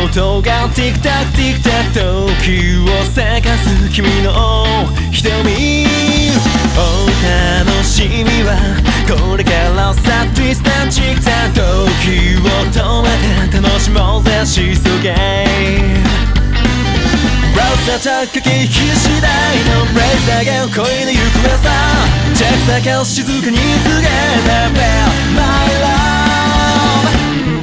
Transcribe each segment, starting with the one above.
音がティクタクティクタク時をせかす君の瞳お楽しみはこれからさトゥイスターチクタ時を止めて楽しもうぜしそげブラウザ着火機次第のブレイザーが恋の行方さジャック坂を静かに告げた About my love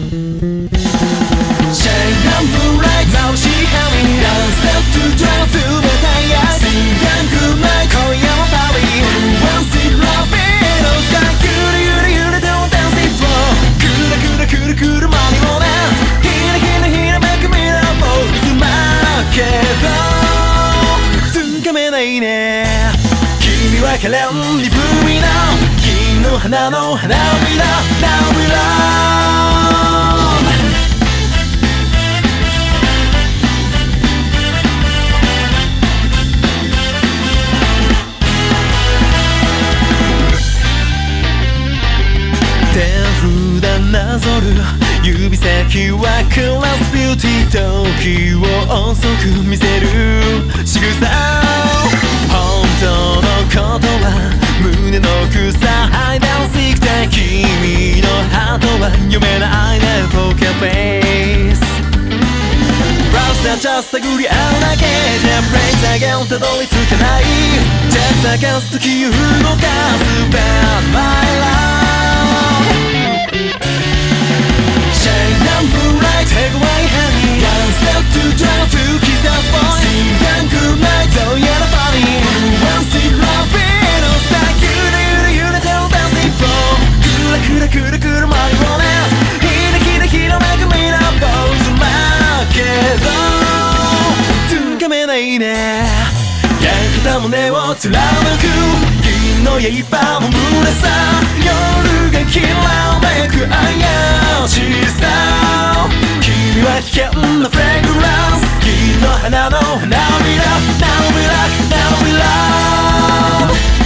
Shine on moonlight 眩しい髪 Don't stop to drive 冷たい愛 Sing and good night 今夜の旅 Who wants it love it お互いゆれゆれ揺れても Dancing floor くるくるくるくる間にもねひらひらひらめく未来もいつまけどつかめないね君は可憐に不味な金の花の花びら Now we love手札なぞる指先はクラスビューティー時を遅く見せる仕草本当のことは胸の草ハイダウンシックで君のハートは読めないねポーカーフェイスブラウザじゃ探り合うだけじゃブレイザーがたどり着かないじゃあ探す時を動かす Bad my love Shine on moonlight, take away honey One step to drive to kiss us boys Sing and good night, oh yeah the funny Who wants it love it, ohさゆれゆれ揺れてる dancing floor くらくらくらくらマリオネットひらひらひらめく未来ポーズ負けどつかめないね焼けた胸を貫く銀の刃も胸さ夜がきらめく怪しさ君は危険なフレグランス銀の花の花びら Now we rock, now we love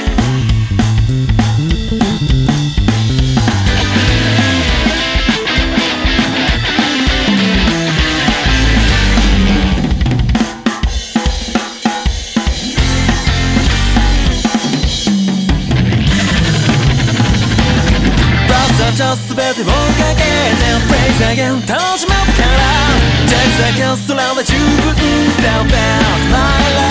じゃ全てをかけてプレイザーゲーム楽しまったからジャックサカス空は十分さ About my love